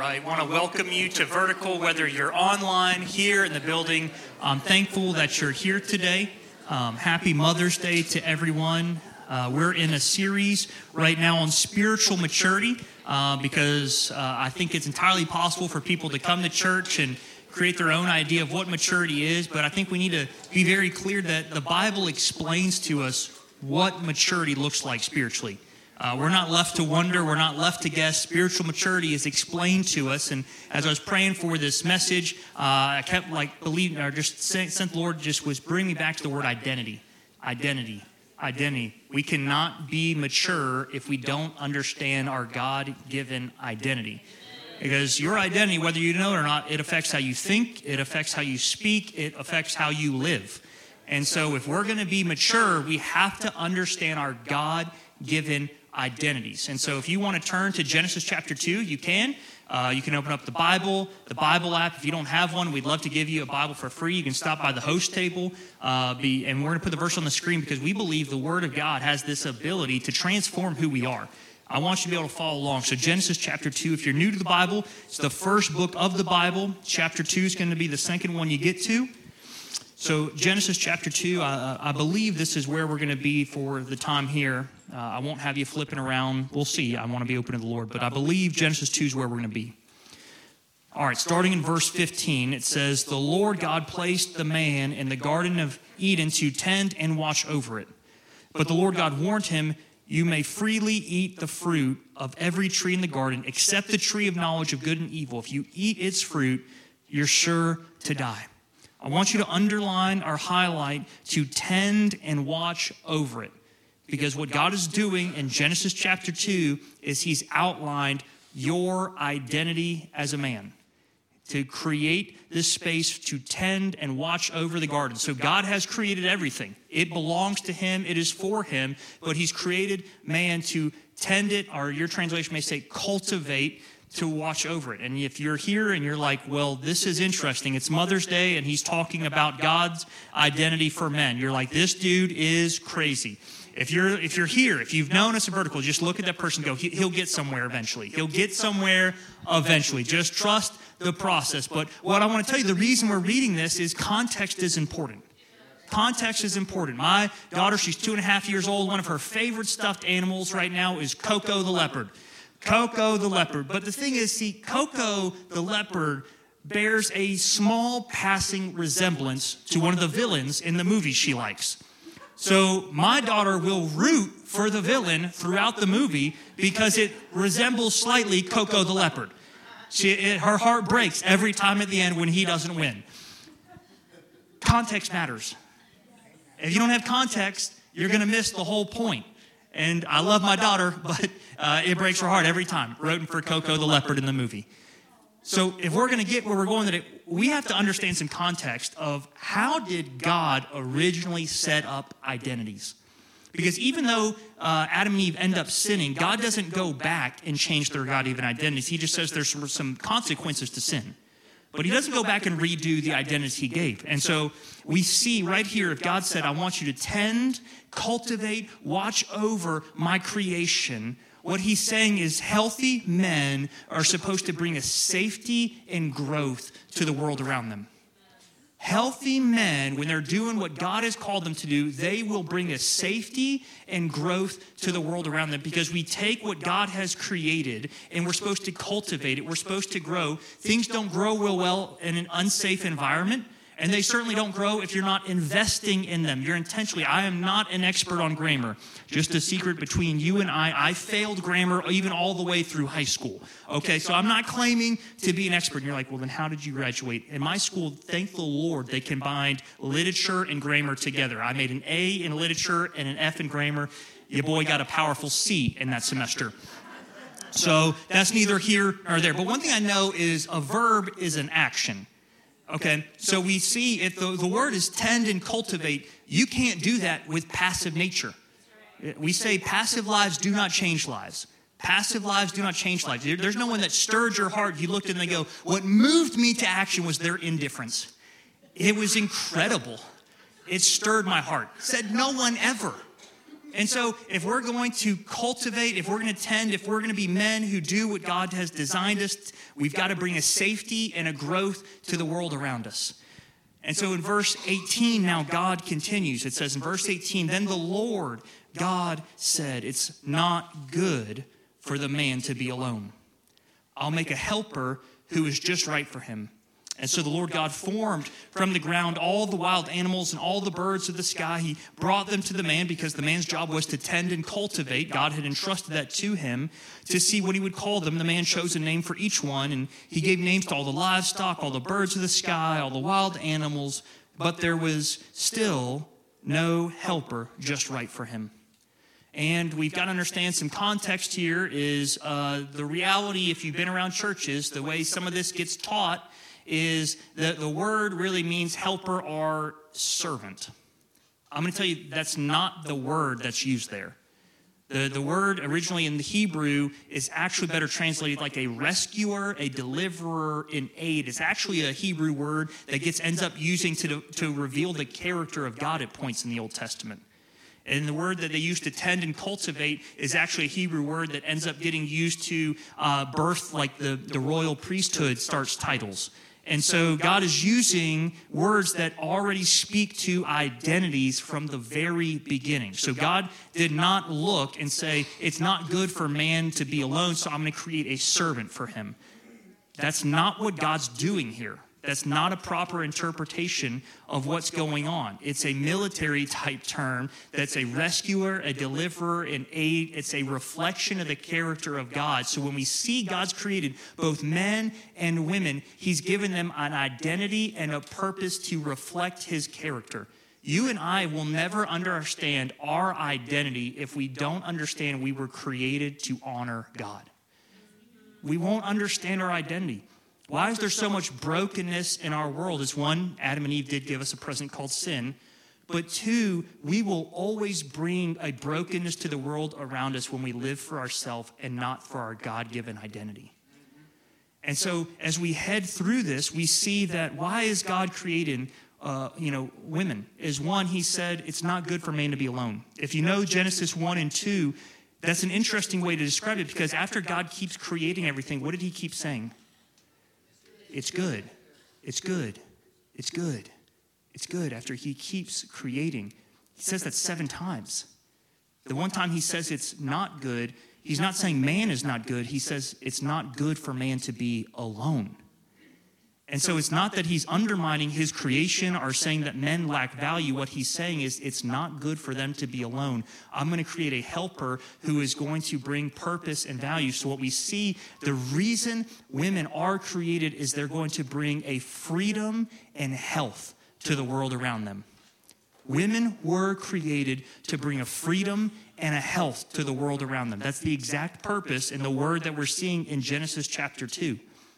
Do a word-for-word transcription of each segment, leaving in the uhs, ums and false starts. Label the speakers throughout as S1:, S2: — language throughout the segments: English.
S1: right. I want to welcome you to Vertical, whether you're online, here in the building. I'm thankful that you're here today. Um, happy Mother's Day to everyone. Uh, we're in a series right now on spiritual maturity uh, because uh, I think it's entirely possible for people to come to church and create their own idea of what maturity is. But I think we need to be very clear that the Bible explains to us what maturity looks like spiritually. Uh, we're not left to wonder. We're not left to guess. Spiritual maturity is explained to us. And as I was praying for this message, uh, I kept like believing, or just sent the Lord just was bringing me back to the word identity. Identity. Identity. We cannot be mature if we don't understand our God-given identity. Because your identity, whether you know it or not, it affects how you think, it affects how you speak, it affects how you live. And so if we're going to be mature, we have to understand our God-given identities. And so if you want to turn to Genesis chapter two, you can. Uh, you can open up the Bible, the Bible app. If you don't have one, we'd love to give you a Bible for free. You can stop by the host table. Uh, be, and we're going to put the verse on the screen because we believe the Word of God has this ability to transform who we are. I want you to be able to follow along. So Genesis chapter two, if you're new to the Bible, it's the first book of the Bible. Chapter two is going to be the second one you get to. So Genesis chapter two, uh, I believe this is where we're going to be for the time here. Uh, I won't have you flipping around. We'll see. I want to be open to the Lord. But I believe Genesis two is where we're going to be. All right, starting in verse fifteen, it says, "The Lord God placed the man in the Garden of Eden to tend and watch over it. But the Lord God warned him, 'You may freely eat the fruit of every tree in the garden, except the tree of knowledge of good and evil. If you eat its fruit, you're sure to die.'" I want you to underline or highlight to tend and watch over it. Because what God is doing in Genesis chapter two is he's outlined your identity as a man. To create this space to tend and watch over the garden. So God has created everything. It belongs to him. It is for him. But he's created man to tend it, or your translation may say cultivate, to watch over it. And if you're here and you're like, well, this is interesting. It's Mother's Day and he's talking about God's identity for men. You're like, this dude is crazy. If you're if you're here, if you've known us at Vertical, just look at that person and go, he, he'll get somewhere eventually. He'll get somewhere eventually. Just trust the process. But what I want to tell you, the reason we're reading this is context is important. Context is important. My daughter, she's two and a half years old. One of her favorite stuffed animals right now is Coco the leopard. Coco the leopard. But the thing is, see, Coco the leopard bears a small passing resemblance to one of the villains in the movie she likes. So my daughter will root for the villain throughout the movie because it resembles slightly Coco the leopard. She, it, her heart breaks every time at the end when he doesn't win. Context matters. If you don't have context, you're going to miss the whole point. And I love my daughter, but uh, it breaks her heart every time, rooting for Coco the leopard in the movie. So if we're going to get where we're going today, we have to understand some context of how did God originally set up identities? Because even though uh, Adam and Eve end up sinning, God doesn't go back and change their God-given identities. He just says there's some, some consequences to sin. But he doesn't go back and redo the identities he gave. And so we see right here, if God said, I want you to tend, cultivate, watch over my creation, what he's saying is healthy men are supposed to bring a safety and growth to the world around them. Healthy men, when they're doing what God has called them to do, they will bring a safety and growth to the world around them because we take what God has created and we're supposed to cultivate it. We're supposed to grow. Things don't grow real well in an unsafe environment. And they certainly don't grow if you're not investing in them. You're intentionally. I am not an expert on grammar. Just a secret between you and I, I failed grammar even all the way through high school. Okay, so I'm not claiming to be an expert. And you're like, well, then how did you graduate? In my school, thank the Lord, they combined literature and grammar together. I made an A in literature and an F in grammar. Your boy got a powerful C in that semester. So that's neither here nor there. But one thing I know is a verb is an action. Okay, so we see if the, the word is tend and cultivate, you can't do that with passive nature. We say passive lives do not change lives. Passive lives do not change lives. There, there's no one that stirred your heart. You looked at them and they go, what moved me to action was their indifference. It was incredible. It stirred my heart. Said no one ever. And so if we're going to cultivate, if we're going to tend, if we're going to be men who do what God has designed us, we've got to bring a safety and a growth to the world around us. And so in verse eighteen, now God continues. It says in verse eighteen, then the Lord God said, it's not good for the man to be alone. I'll make a helper who is just right for him. And so the Lord God formed from the ground all the wild animals and all the birds of the sky. He brought them to the man because the man's job was to tend and cultivate. God had entrusted that to him to see what he would call them. The man chose a name for each one, and he gave names to all the livestock, all the birds of the sky, all the wild animals. But there was still no helper just right for him. And we've got to understand some context here is uh, the reality, if you've been around churches, the way some of this gets taught is that the word really means helper or servant. I'm going to tell you that's not the word that's used there. The, the word originally in the Hebrew is actually better translated like a rescuer, a deliverer, an aid. It's actually a Hebrew word that gets ends up using to, to reveal the character of God at points in the Old Testament. And the word that they use to tend and cultivate is actually a Hebrew word that ends up getting used to uh, birth, like the, the royal priesthood starts titles. And so God is using words that already speak to identities from the very beginning. So God did not look and say, it's not good for man to be alone, so I'm going to create a servant for him. That's not what God's doing here. That's not a proper interpretation of what's going on. It's a military type term that's a rescuer, a deliverer, an aid. It's a reflection of the character of God. So when we see God's created both men and women, he's given them an identity and a purpose to reflect his character. You and I will never understand our identity if we don't understand we were created to honor God. We won't understand our identity. Why is there so much brokenness in our world? Is one, Adam and Eve did give us a present called sin. But two, we will always bring a brokenness to the world around us when we live for ourselves and not for our God-given identity. And so as we head through this, we see that why is God creating uh, you know, women? Is one, he said, it's not good for man to be alone. If you know Genesis one and two, that's an interesting way to describe it because after God keeps creating everything, what did he keep saying? It's good. It's good. It's good. It's good after he keeps creating. He says that seven times. The one time he says it's not good, he's not saying man is not good. He says it's not good for man to be alone. And so it's not that he's undermining his creation or saying that men lack value. What he's saying is it's not good for them to be alone. I'm going to create a helper who is going to bring purpose and value. So what we see, the reason women are created is they're going to bring a freedom and health to the world around them. Women were created to bring a freedom and a health to the world around them. That's the exact purpose in the word that we're seeing in Genesis chapter two.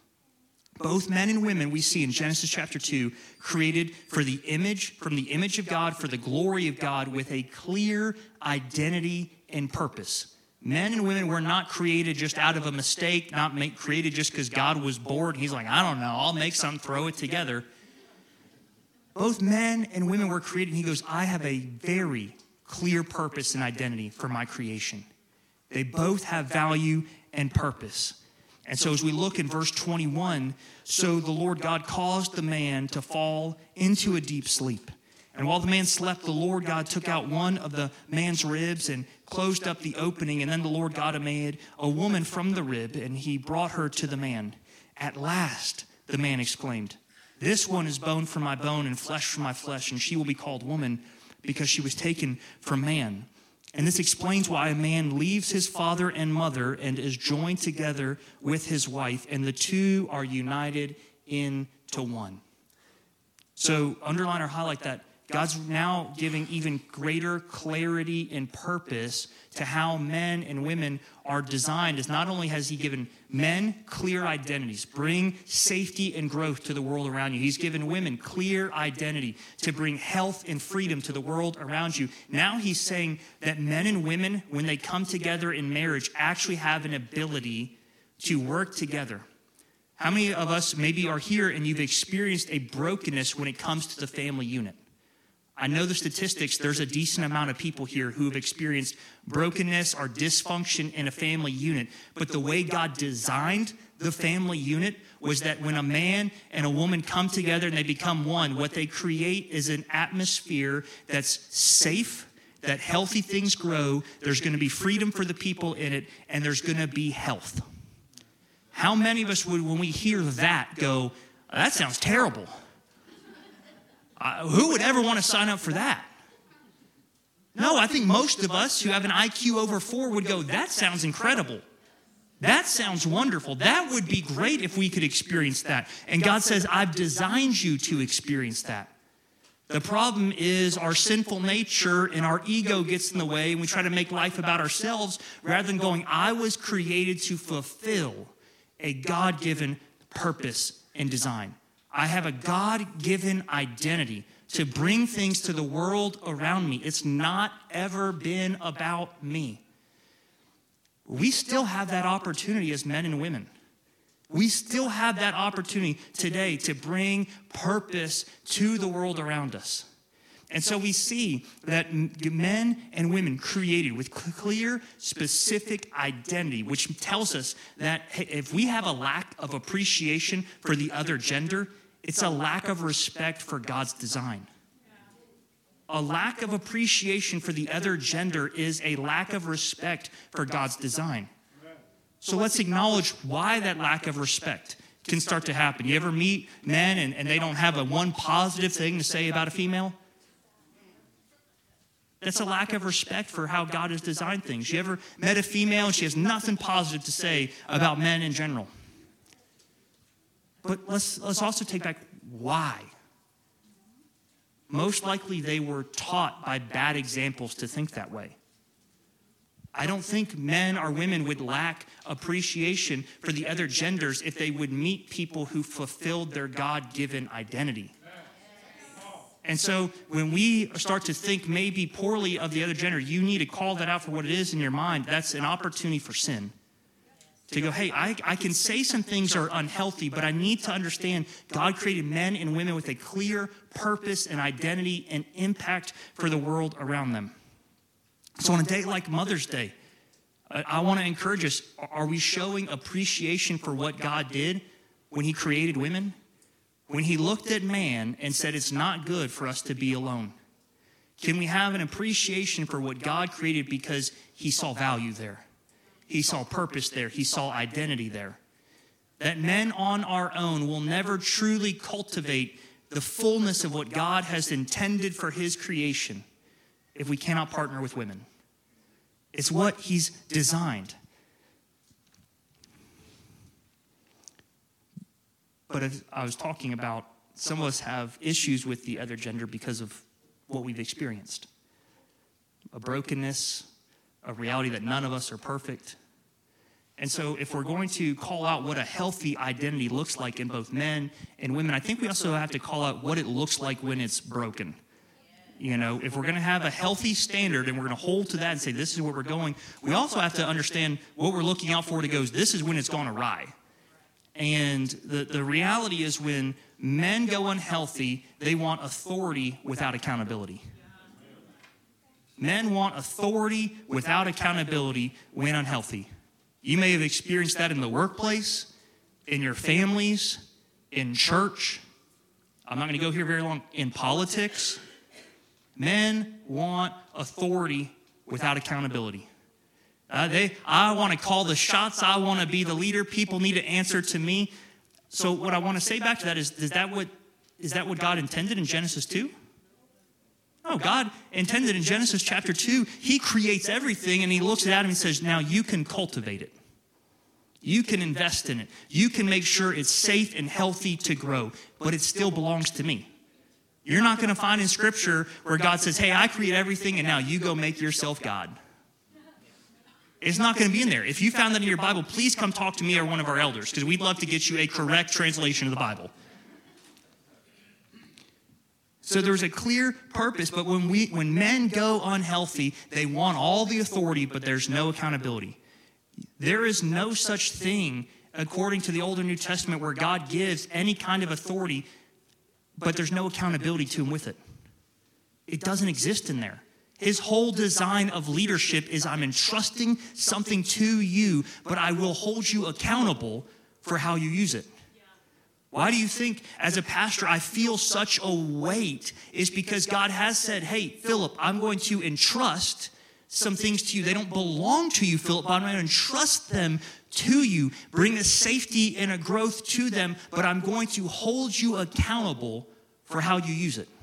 S1: Both men and women we see in Genesis chapter two created for the image, from the image of God, for the glory of God with a clear identity and purpose. Men and women were not created just out of a mistake, not make, created just because God was bored. He's like, I don't know, I'll make something, throw it together. Both men and women were created. And he goes, I have a very clear purpose and identity for my creation. They both have value and purpose. And so as we look in verse twenty-one, so the Lord God caused the man to fall into a deep sleep. And while the man slept, the Lord God took out one of the man's ribs and closed up the opening. And then the Lord God made a woman from the rib, and he brought her to the man. At last, the man exclaimed, this one is bone from my bone and flesh from my flesh, and she will be called woman because she was taken from man. And this explains why a man leaves his father and mother and is joined together with his wife, and the two are united into one. So underline or highlight that. God's now giving even greater clarity and purpose to how men and women are designed. As not only has he given men clear identities, bring safety and growth to the world around you. He's given women clear identity to bring health and freedom to the world around you. Now he's saying that men and women, when they come together in marriage, actually have an ability to work together. How many of us maybe are here and you've experienced a brokenness when it comes to the family unit? I know the statistics. There's a decent amount of people here who have experienced brokenness or dysfunction in a family unit. But the way God designed the family unit was that when a man and a woman come together and they become one, what they create is an atmosphere that's safe, that healthy things grow, there's going to be freedom for the people in it, and there's going to be health. How many of us would, when we hear that, go, that sounds terrible? Uh, who would ever want to sign up for that? No, I think most of us who have an I Q over four would go, that sounds incredible. That sounds wonderful. That would be great if we could experience that. And God says, I've designed you to experience that. The problem is our sinful nature and our ego gets in the way, and we try to make life about ourselves rather than going, I was created to fulfill a God-given purpose and design. I have a God-given identity to bring things to the world around me. It's not ever been about me. We still have that opportunity as men and women. We still have that opportunity today to bring purpose to the world around us. And so we see that men and women created with clear, specific identity, which tells us that if we have a lack of appreciation for the other gender, it's a lack of respect for God's design. A lack of appreciation for the other gender is a lack of respect for God's design. So let's acknowledge why that lack of respect can start to happen. You ever meet men and, and they don't have a one positive thing to say about a female? That's a lack of respect for how God has designed things. You ever met a female and she has nothing positive to say about men in general? But let's, let's also take back why. Most likely they were taught by bad examples to think that way. I don't think men or women would lack appreciation for the other genders if they would meet people who fulfilled their God-given identity. And so when we start to think maybe poorly of the other gender, you need to call that out for what it is in your mind. That's an opportunity for sin. To go, hey, I, I can say some things are unhealthy, but I need to understand God created men and women with a clear purpose and identity and impact for the world around them. So on a day like Mother's Day, I, I want to encourage us, are we showing appreciation for what God did when he created women? When he looked at man and said it's not good for us to be alone? Can we have an appreciation for what God created because he saw value there? He saw purpose there. He saw identity there. That men on our own will never truly cultivate the fullness of what God has intended for his creation if we cannot partner with women. It's what he's designed. But as I was talking about, some of us have issues with the other gender because of what we've experienced. A brokenness, a reality that none of us are perfect. And so if we're going to call out what a healthy identity looks like in both men and women, I think we also have to call out what it looks like when it's broken. You know, if we're going to have a healthy standard and we're going to hold to that and say this is where we're going, we also have to understand what we're looking out for to go, this is when it's gone awry. And the, the reality is when men go unhealthy, they want authority without accountability. Men want authority without accountability when unhealthy. You may have experienced that in the workplace, in your families, in church. I'm not going to go here very long. In politics, men want authority without accountability. Uh, they, I want to call the shots. I want to be the leader. People need to answer to me. So what I want to say back to that is, is that what, is that what God intended in Genesis two? No, God intended in Genesis chapter two, he creates everything and he looks at Adam and says, now you can cultivate it. You can invest in it. You can make sure it's safe and healthy to grow, but it still belongs to me. You're not going to find in Scripture where God says, hey, I create everything and now you go make yourself God. It's not going to be in there. If you found that in your Bible, please come talk to me or one of our elders because we'd love to get you a correct translation of the Bible. So there's a clear purpose, but when we, when men go unhealthy, they want all the authority, but there's no accountability. There is no such thing, according to the Old and New Testament, where God gives any kind of authority, but there's no accountability to him with it. It doesn't exist in there. His whole design of leadership is I'm entrusting something to you, but I will hold you accountable for how you use it. Why do you think, as a pastor, I feel such a weight? Is because God has said, hey, Philip, I'm going to entrust some things to you. They don't belong to you, Philip, but I'm going to entrust them to you, bring a safety and a growth to them, but I'm going to hold you accountable for how you use it.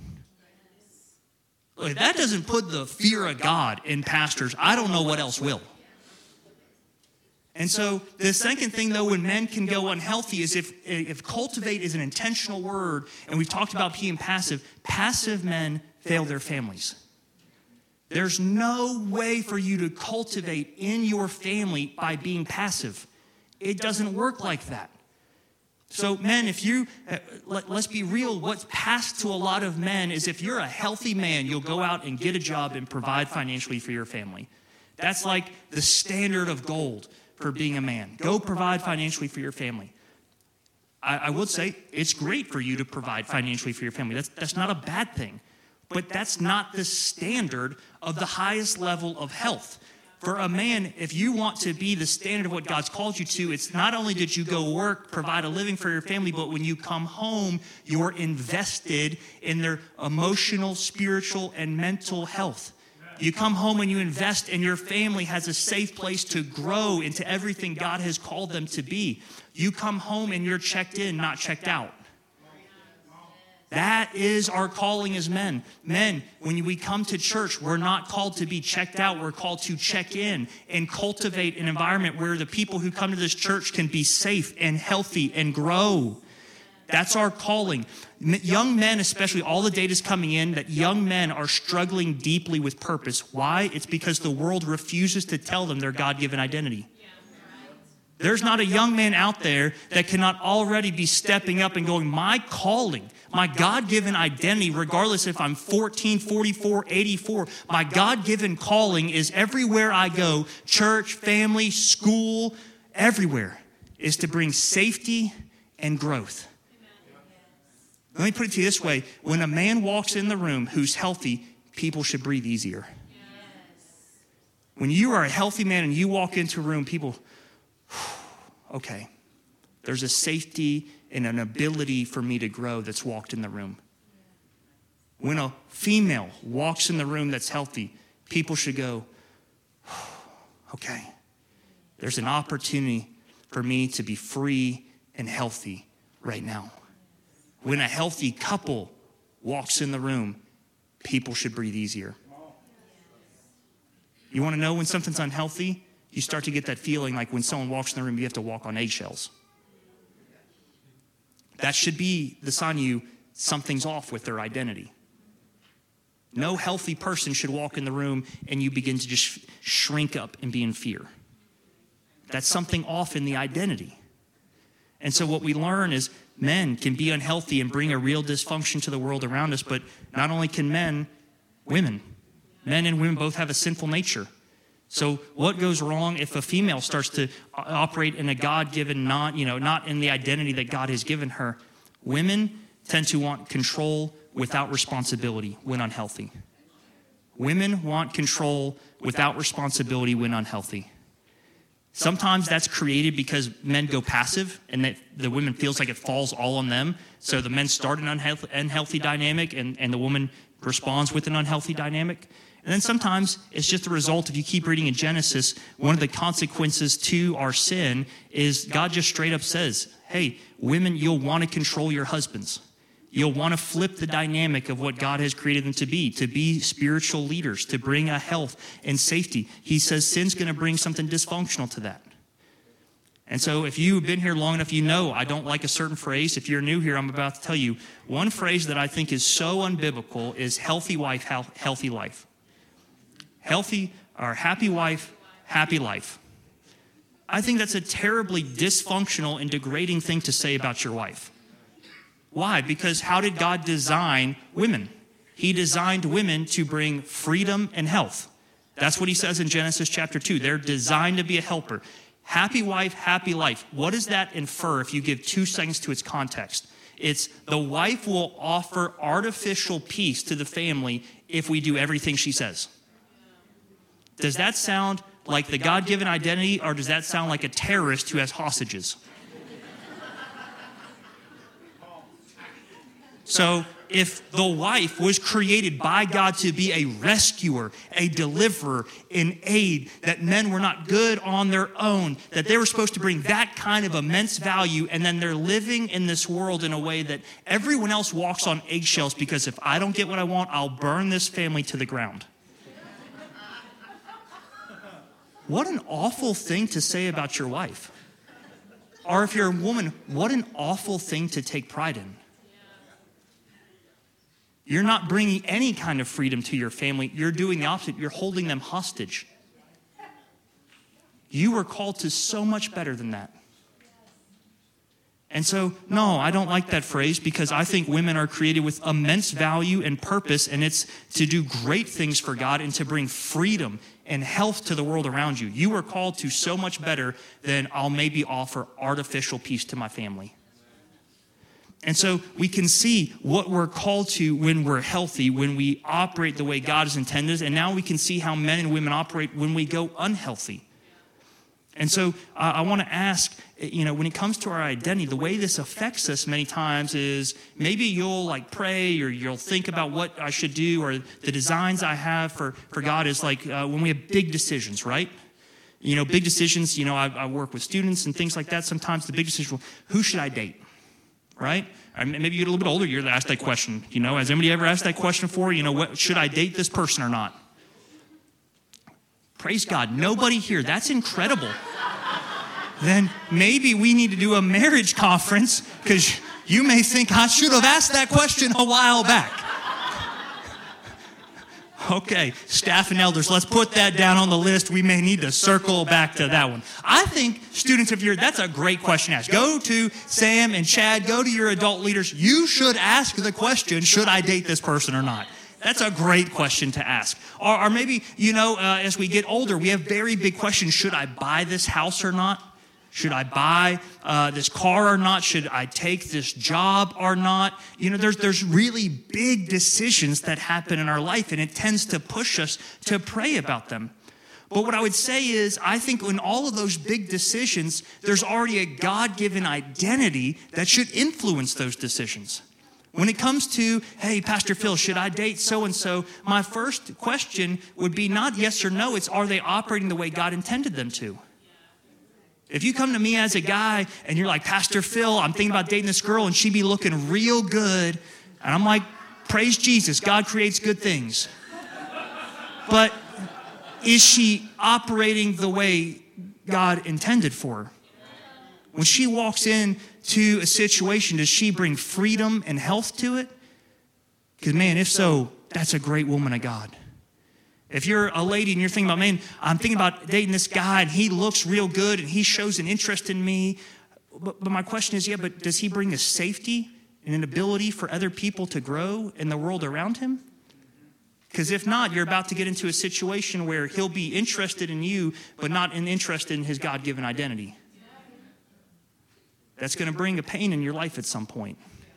S1: If that doesn't put the fear of God in pastors, I don't know what else will. And so the second thing, though, when men can go unhealthy is if, if cultivate is an intentional word, and we've talked about being passive, passive men fail their families. There's no way for you to cultivate in your family by being passive. It doesn't work like that. So men, if you, uh, let, let's be real, what's passed to a lot of men is if you're a healthy man, you'll go out and get a job and provide financially for your family. That's like the standard of gold for being a man. Go provide financially for your family. I, I would say it's great for you to provide financially for your family. That's, that's not a bad thing. But that's not the standard of the highest level of health. For a man, if you want to be the standard of what God's called you to, it's not only did you go work, provide a living for your family, but when you come home, you're invested in their emotional, spiritual, and mental health. You come home and you invest, and your family has a safe place to grow into everything God has called them to be. You come home and you're checked in, not checked out. That is our calling as men. Men, when we come to church, we're not called to be checked out. We're called to check in and cultivate an environment where the people who come to this church can be safe and healthy and grow. That's our calling. Young men, especially, all the data is coming in that young men are struggling deeply with purpose. Why? It's because the world refuses to tell them their God-given identity. There's not a young man out there that cannot already be stepping up and going, my calling, my God-given identity, regardless if I'm fourteen, forty-four, eighty-four, my God-given calling is everywhere I go, church, family, school, everywhere, is to bring safety and growth. Let me put it to you this way. When a man walks in the room who's healthy, people should breathe easier. When you are a healthy man and you walk into a room, people, okay, there's a safety and an ability for me to grow that's walked in the room. When a female walks in the room that's healthy, people should go, okay, there's an opportunity for me to be free and healthy right now. When a healthy couple walks in the room, people should breathe easier. You want to know when something's unhealthy? You start to get that feeling like when someone walks in the room, you have to walk on eggshells. That should be the sign of you, something's off with their identity. No healthy person should walk in the room and you begin to just shrink up and be in fear. That's something off in the identity. And so what we learn is men can be unhealthy and bring a real dysfunction to the world around us, but not only can men, women. Men and women both have a sinful nature. So what goes wrong if a female starts to operate in a God-given, not, you know, not in the identity that God has given her? Women tend to want control without responsibility when unhealthy. Women want control without responsibility when unhealthy. Sometimes that's created because men go passive and that the woman feels like it falls all on them. So the men start an unhealthy, unhealthy dynamic and, and the woman responds with an unhealthy dynamic. And then sometimes it's just a result. If you keep reading in Genesis, one of the consequences to our sin is God just straight up says, hey, women, you'll want to control your husbands. You'll want to flip the dynamic of what God has created them to be, to be spiritual leaders, to bring a health and safety. He says sin's going to bring something dysfunctional to that. And so if you've been here long enough, you know I don't like a certain phrase. If you're new here, I'm about to tell you one phrase that I think is so unbiblical is healthy wife, healthy life. Healthy or happy wife, happy life. I think that's a terribly dysfunctional and degrading thing to say about your wife. Why? Because how did God design women? He designed women to bring freedom and health. That's what he says in Genesis chapter two. They're designed to be a helper. Happy wife, happy life. What does that infer if you give two seconds to its context? It's the wife will offer artificial peace to the family if we do everything she says? Does that sound like the God-given identity, or does that sound like a terrorist who has hostages? So if the wife was created by God to be a rescuer, a deliverer, an aid, that men were not good on their own, that they were supposed to bring that kind of immense value, and then they're living in this world in a way that everyone else walks on eggshells because if I don't get what I want, I'll burn this family to the ground. What an awful thing to say about your wife. Or if you're a woman, what an awful thing to take pride in. You're not bringing any kind of freedom to your family. You're doing the opposite. You're holding them hostage. You were called to so much better than that. And so, no, I don't like that phrase because I think women are created with immense value and purpose, and it's to do great things for God and to bring freedom and health to the world around you. You were called to so much better than I'll maybe offer artificial peace to my family. And so we can see what we're called to when we're healthy, when we operate the way God has intended, and now we can see how men and women operate when we go unhealthy. And so uh, I want to ask, you know, when it comes to our identity, the way this affects us many times is maybe you'll like pray or you'll think about what I should do or the designs I have for, for God is like uh, when we have big decisions, right? You know, big decisions, you know, I, I work with students and things like that. Sometimes the big decision, well, who should I date? Right? Or maybe you get a little bit older, you're asked that question. You know, has anybody ever asked that question before? You know, what, should I date this person or not? Praise God, nobody here. That's incredible. Then maybe we need to do a marriage conference because you may think I should have asked that question a while back. Okay, staff and elders, let's put that down on the list. We may need to circle back to that one. I think students of your, that's a great question to ask. Go to Sam and Chad, go to your adult leaders. You should ask the question, should I date this person or not? That's a great question to ask. Or, or maybe, you know, uh, as we get older, we have very big questions. Should I buy this house or not? Should I buy uh, this car or not? Should I take this job or not? You know, there's there's really big decisions that happen in our life, and it tends to push us to pray about them. But what I would say is, I think in all of those big decisions, there's already a God-given identity that should influence those decisions. When it comes to, hey, Pastor Phil, should I date so-and-so? My first question would be not yes or no. It's, are they operating the way God intended them to? If you come to me as a guy and you're like, Pastor Phil, I'm thinking about dating this girl and she be looking real good. And I'm like, praise Jesus, God creates good things. But is she operating the way God intended for her? When she walks into a situation, does she bring freedom and health to it? Because, man, if so, that's a great woman of God. If you're a lady and you're thinking about, man, I'm thinking about dating this guy and he looks real good and he shows an interest in me. But, but my question is, yeah, but does he bring a safety and an ability for other people to grow in the world around him? Because if not, you're about to get into a situation where he'll be interested in you, but not in interested in his God-given identity. That's going to bring a pain in your life at some point.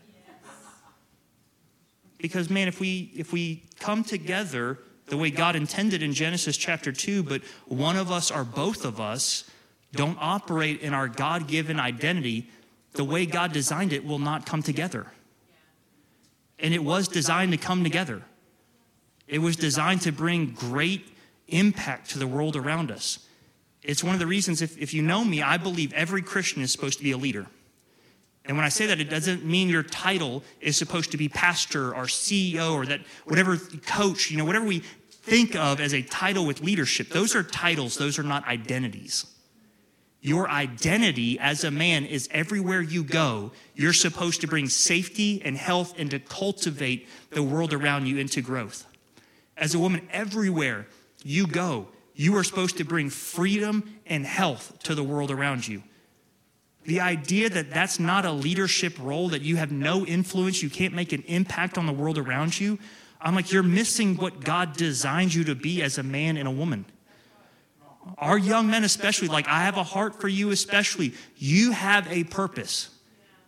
S1: Because, man, if we if we come together the way God intended in Genesis chapter two, but one of us or both of us don't operate in our God-given identity, the way God designed it will not come together. And it was designed to come together. It was designed to bring great impact to the world around us. It's one of the reasons, if, if you know me, I believe every Christian is supposed to be a leader. And when I say that, it doesn't mean your title is supposed to be pastor or C E O or that whatever coach, you know, whatever we think of as a title with leadership. Those are titles. Those are not identities. Your identity as a man is everywhere you go, you're supposed to bring safety and health and to cultivate the world around you into growth. As a woman, everywhere you go, you are supposed to bring freedom and health to the world around you. The idea that that's not a leadership role, that you have no influence, you can't make an impact on the world around you, I'm like, you're missing what God designed you to be as a man and a woman. Our young men especially, like I have a heart for you especially. You have a purpose.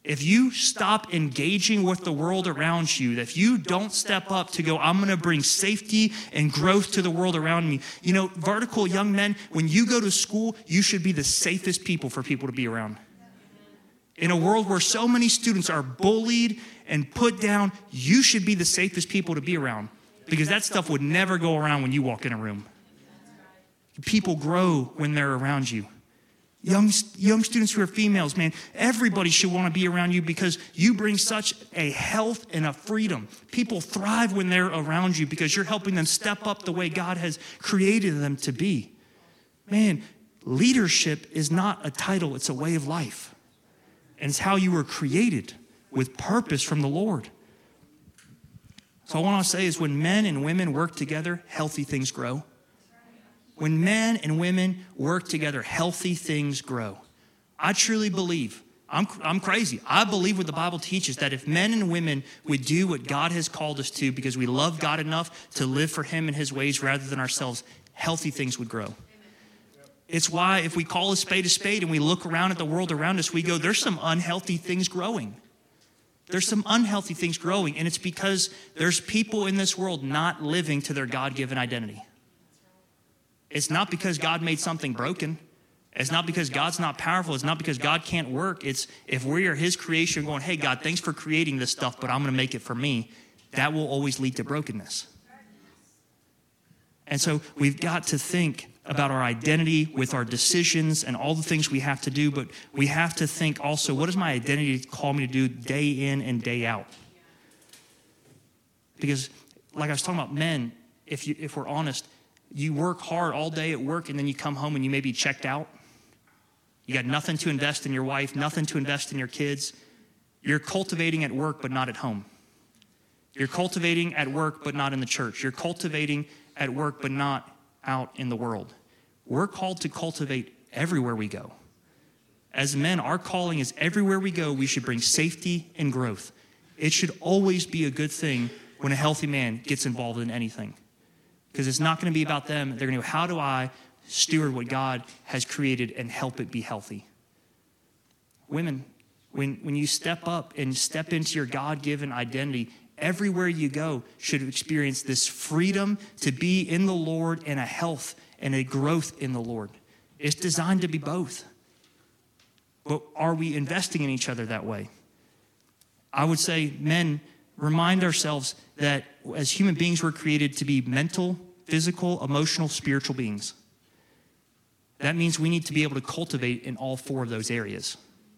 S1: If you stop engaging with the world around you, if you don't step up to go, I'm going to bring safety and growth to the world around me. You know, vertical young men, when you go to school, you should be the safest people for people to be around. In a world where so many students are bullied and put down, you should be the safest people to be around, because that stuff would never go around when you walk in a room. People grow when they're around you. Young, young students who are females, man, everybody should want to be around you because you bring such a health and a freedom. People thrive when they're around you because you're helping them step up the way God has created them to be. Man, leadership is not a title, it's a way of life. And it's how you were created, with purpose from the Lord. So what I want to say is, when men and women work together, healthy things grow. When men and women work together, healthy things grow. I truly believe, I'm, I'm crazy. I believe what the Bible teaches, that if men and women would do what God has called us to because we love God enough to live for him and his ways rather than ourselves, healthy things would grow. It's why if we call a spade a spade and we look around at the world around us, we go, there's some unhealthy things growing. There's some unhealthy things growing, and it's because there's people in this world not living to their God-given identity. It's not because God made something broken. It's not because God's not powerful. It's not because God can't work. It's if we are his creation going, hey, God, thanks for creating this stuff, but I'm going to make it for me. That will always lead to brokenness. And so we've got to think about our identity with our decisions and all the things we have to do, but we have to think also, what does my identity call me to do day in and day out? Because like I was talking about men, if you if we're honest, you work hard all day at work and then you come home and you may be checked out. You got nothing to invest in your wife, nothing to invest in your kids. You're cultivating at work but not at home. You're cultivating at work but not in the church. You're cultivating at work but not out in the world. We're called to cultivate everywhere we go. As men, our calling is everywhere we go, we should bring safety and growth. It should always be a good thing when a healthy man gets involved in anything. Because it's not going to be about them. They're going to go, how do I steward what God has created and help it be healthy? Women, when, when you step up and step into your God-given identity, everywhere you go should experience this freedom to be in the Lord and a health and a growth in the Lord. It's designed to be both. But are we investing in each other that way? I would say, men, remind ourselves that as human beings, we're created to be mental, physical, emotional, spiritual beings. That means we need to be able to cultivate in all four of those areas.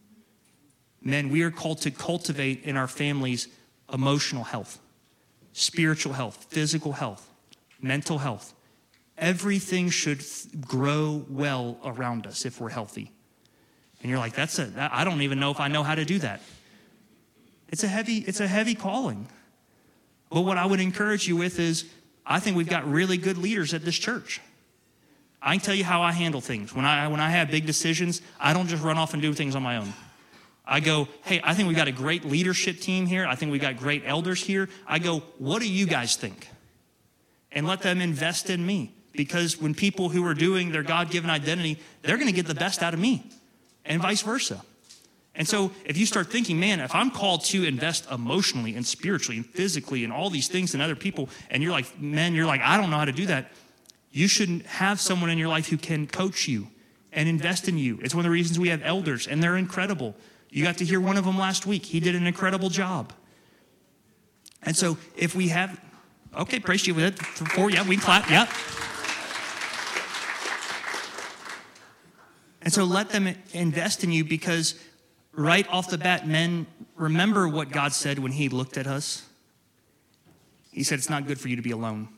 S1: Men, we are called to cultivate in our families emotional health, spiritual health, physical health, mental health. Everything should grow well around us if we're healthy. And you're like, that's a, that, I don't even know if I know how to do that. It's a heavy, it's a heavy calling. But what I would encourage you with is, I think we've got really good leaders at this church. I can tell you how I handle things. When I, when I have big decisions, I don't just run off and do things on my own. I go, hey, I think we've got a great leadership team here. I think we've got great elders here. I go, what do you guys think? And let them invest in me. Because when people who are doing their God-given identity, they're going to get the best out of me, and vice versa. And so if you start thinking, man, if I'm called to invest emotionally and spiritually and physically and all these things in other people, and you're like, man, you're like, I don't know how to do that, you shouldn't have someone in your life who can coach you and invest in you. It's one of the reasons we have elders, and they're incredible. You got to hear one of them last week. He did an incredible job. And so if we have, okay, praise you with it. Four, yeah, we can clap, yeah. And so let them invest in you, because right off the bat, men, remember what God said when he looked at us. He said, it's not good for you to be alone.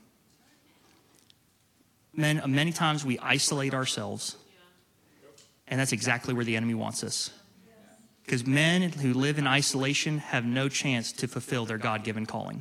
S1: Men, many times we isolate ourselves, and that's exactly where the enemy wants us. Because men who live in isolation have no chance to fulfill their God-given calling.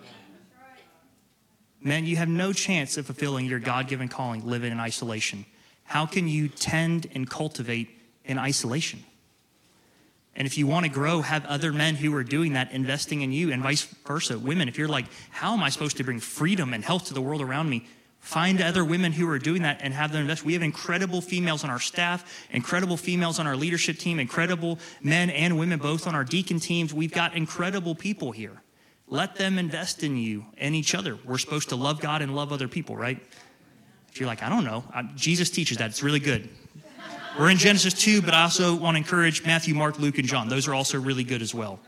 S1: Men, you have no chance of fulfilling your God-given calling living in isolation. How can you tend and cultivate in isolation? And if you want to grow, have other men who are doing that, investing in you, and vice versa. Women, if you're like, how am I supposed to bring freedom and health to the world around me? Find other women who are doing that and have them invest. We have incredible females on our staff, incredible females on our leadership team, incredible men and women both on our deacon teams. We've got incredible people here. Let them invest in you and each other. We're supposed to love God and love other people, right? If you're like, I don't know. I, Jesus teaches that. It's really good. We're in Genesis two, but I also want to encourage Matthew, Mark, Luke, and John. Those are also really good as well.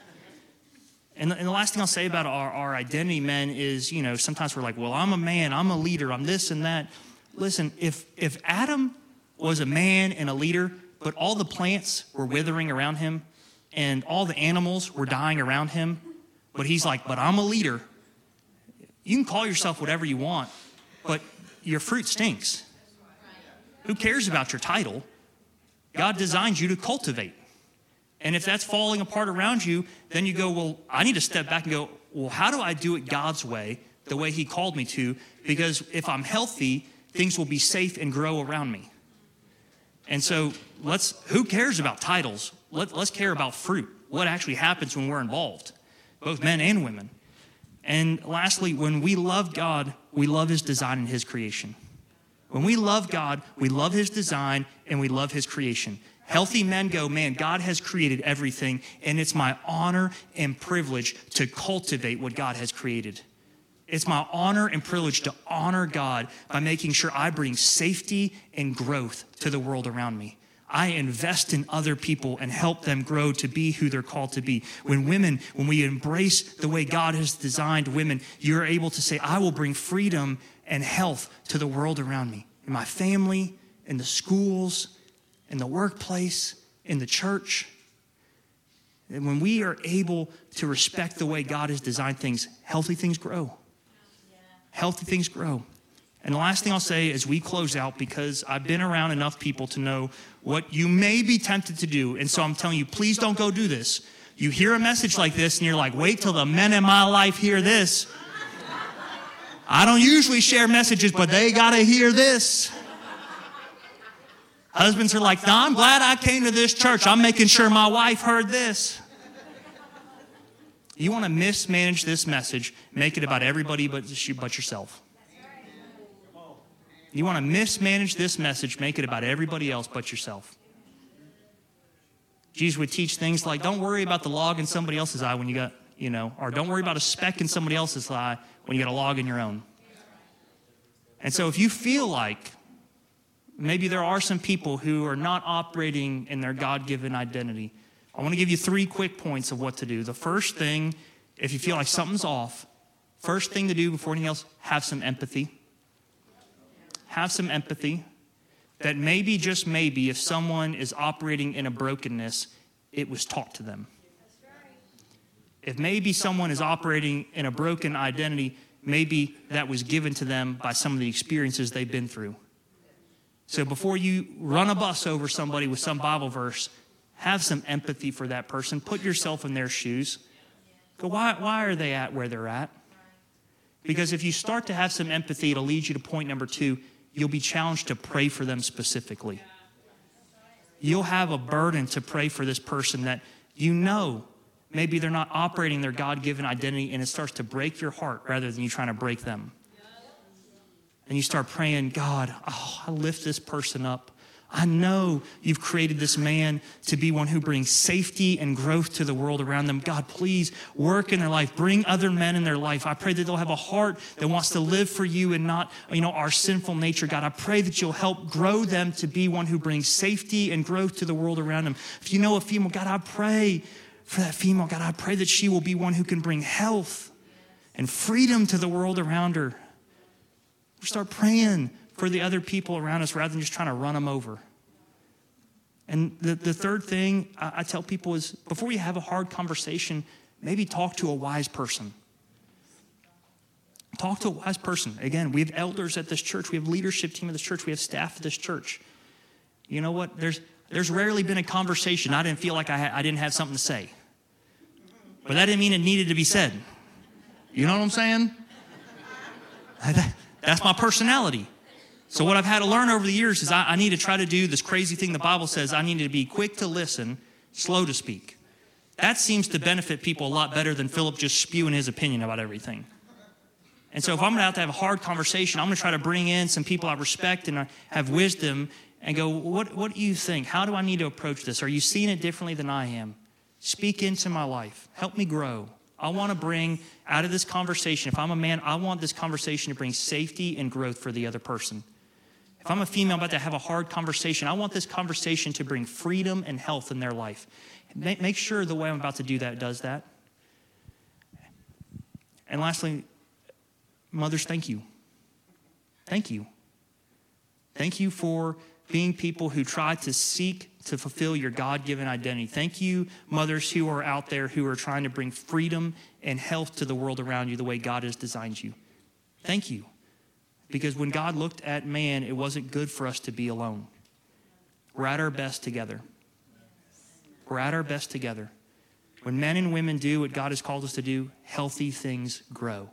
S1: And the, and the last thing I'll say about our, our identity, men, is, you know, sometimes we're like, well, I'm a man, I'm a leader, I'm this and that. Listen, if if Adam was a man and a leader, but all the plants were withering around him and all the animals were dying around him, but he's like, but I'm a leader. You can call yourself whatever you want, but your fruit stinks. Who cares about your title? God designed you to cultivate. And if that's falling apart around you, then you go, well, I need to step back and go, well, how do I do it God's way, the way he called me to? Because if I'm healthy, things will be safe and grow around me. And so let's, who cares about titles? Let, let's care about fruit, what actually happens when we're involved, both men and women. And lastly, when we love God, we love his design and his creation. When we love God, we love his design and we love his creation. Healthy men go, man, God has created everything, and it's my honor and privilege to cultivate what God has created. It's my honor and privilege to honor God by making sure I bring safety and growth to the world around me. I invest in other people and help them grow to be who they're called to be. When women, when we embrace the way God has designed women, you're able to say, I will bring freedom and health to the world around me, in my family, in the schools, in the workplace, in the church. And when we are able to respect the way God has designed things, healthy things grow. Yeah. Healthy things grow. And the last thing I'll say as we close out, because I've been around enough people to know what you may be tempted to do. And so I'm telling you, please don't go do this. You hear a message like this and you're like, wait till the men in my life hear this. I don't usually share messages, but they got to hear this. Husbands are like, no, I'm glad I came to this church. I'm making sure my wife heard this. You want to mismanage this message, make it about everybody but, but yourself. You want to mismanage this message, make it about everybody else but yourself. Jesus would teach things like, don't worry about the log in somebody else's eye when you got, you know, or don't worry about a speck in somebody else's eye when you got a log in your own. And so if you feel like maybe there are some people who are not operating in their God-given identity, I want to give you three quick points of what to do. The first thing, if you feel like something's off, first thing to do before anything else, have some empathy. Have some empathy that maybe, just maybe, if someone is operating in a brokenness, it was taught to them. If maybe someone is operating in a broken identity, maybe that was given to them by some of the experiences they've been through. So before you run a bus over somebody with some Bible verse, have some empathy for that person. Put yourself in their shoes. Go, why, why are they at where they're at? Because if you start to have some empathy, it'll lead you to point number two. You'll be challenged to pray for them specifically. You'll have a burden to pray for this person that you know maybe they're not operating their God-given identity, and it starts to break your heart rather than you trying to break them. And you start praying, God, oh, I lift this person up. I know you've created this man to be one who brings safety and growth to the world around them. God, please work in their life. Bring other men in their life. I pray that they'll have a heart that wants to live for you and not, you know, our sinful nature. God, I pray that you'll help grow them to be one who brings safety and growth to the world around them. If you know a female, God, I pray for that female. God, I pray that she will be one who can bring health and freedom to the world around her. We start praying for the other people around us rather than just trying to run them over. And the, the third thing I, I tell people is before you have a hard conversation, maybe talk to a wise person. Talk to a wise person. Again, we have elders at this church. We have leadership team at this church. We have staff at this church. You know what? There's there's rarely been a conversation I didn't feel like I, ha- I didn't have something to say. But that didn't mean it needed to be said. You know what I'm saying? That's my personality. So what I've had to learn over the years is I, I need to try to do this crazy thing the Bible says. I need to be quick to listen, slow to speak. That seems to benefit people a lot better than Philip just spewing his opinion about everything. And so if I'm about to have a hard conversation, I'm going to try to bring in some people I respect and I have wisdom and go, what, what do you think? How do I need to approach this? Are you seeing it differently than I am? Speak into my life. Help me grow. I want to bring out of this conversation, if I'm a man, I want this conversation to bring safety and growth for the other person. If I'm a female about to have a hard conversation, I want this conversation to bring freedom and health in their life. Make, make sure the way I'm about to do that does that. And lastly, mothers, thank you. Thank you. Thank you for being people who try to seek to fulfill your God-given identity. Thank you, mothers who are out there who are trying to bring freedom and health to the world around you the way God has designed you. Thank you. Because when God looked at man, it wasn't good for us to be alone. We're at our best together. We're at our best together. When men and women do what God has called us to do, healthy things grow.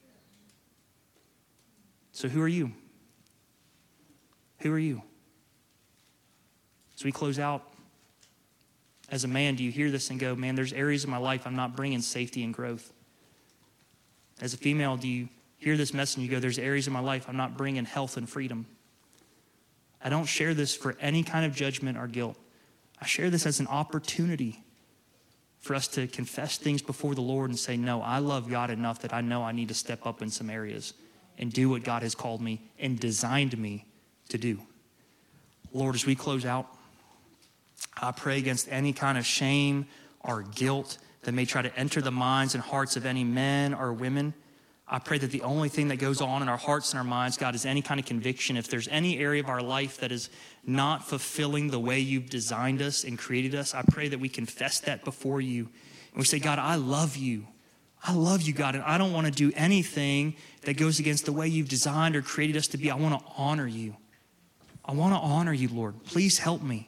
S1: So who are you? Who are you? As we close out, as a man, do you hear this and go, man, there's areas of my life I'm not bringing safety and growth? As a female, do you hear this message and you go, there's areas of my life I'm not bringing health and freedom? I don't share this for any kind of judgment or guilt. I share this as an opportunity for us to confess things before the Lord and say, no, I love God enough that I know I need to step up in some areas and do what God has called me and designed me to do. Lord, as we close out, I pray against any kind of shame or guilt that may try to enter the minds and hearts of any men or women. I pray that the only thing that goes on in our hearts and our minds, God, is any kind of conviction. If there's any area of our life that is not fulfilling the way you've designed us and created us, I pray that we confess that before you. And we say, God, I love you. I love you, God, and I don't want to do anything that goes against the way you've designed or created us to be. I want to honor you. I want to honor you, Lord. Please help me.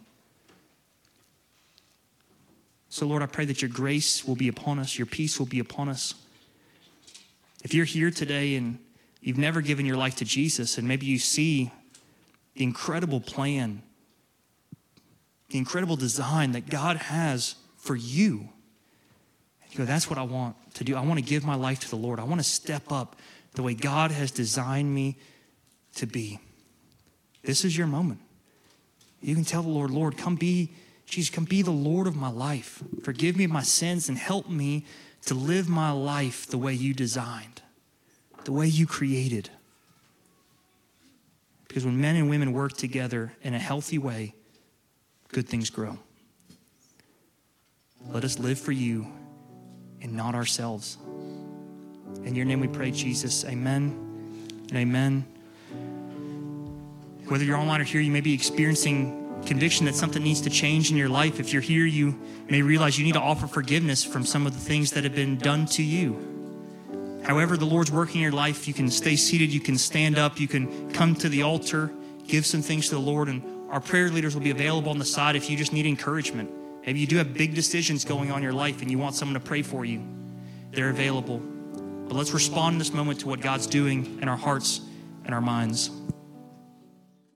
S1: So, Lord, I pray that your grace will be upon us, your peace will be upon us. If you're here today and you've never given your life to Jesus, and maybe you see the incredible plan, the incredible design that God has for you, and you go, that's what I want to do. I want to give my life to the Lord. I want to step up the way God has designed me to be. This is your moment. You can tell the Lord, Lord, come be, Jesus, come be the Lord of my life. Forgive me of my sins and help me to live my life the way you designed, the way you created. Because when men and women work together in a healthy way, good things grow. Let us live for you and not ourselves. In your name we pray, Jesus. Amen and amen. Whether you're online or here, you may be experiencing conviction that something needs to change in your life. If you're here, you may realize you need to offer forgiveness from some of the things that have been done to you. However the Lord's working in your life, you can stay seated, you can stand up, you can come to the altar, give some things to the Lord, and our prayer leaders will be available on the side if you just need encouragement. Maybe you do have big decisions going on in your life and you want someone to pray for you. They're available. But let's respond in this moment to what God's doing in our hearts and our minds.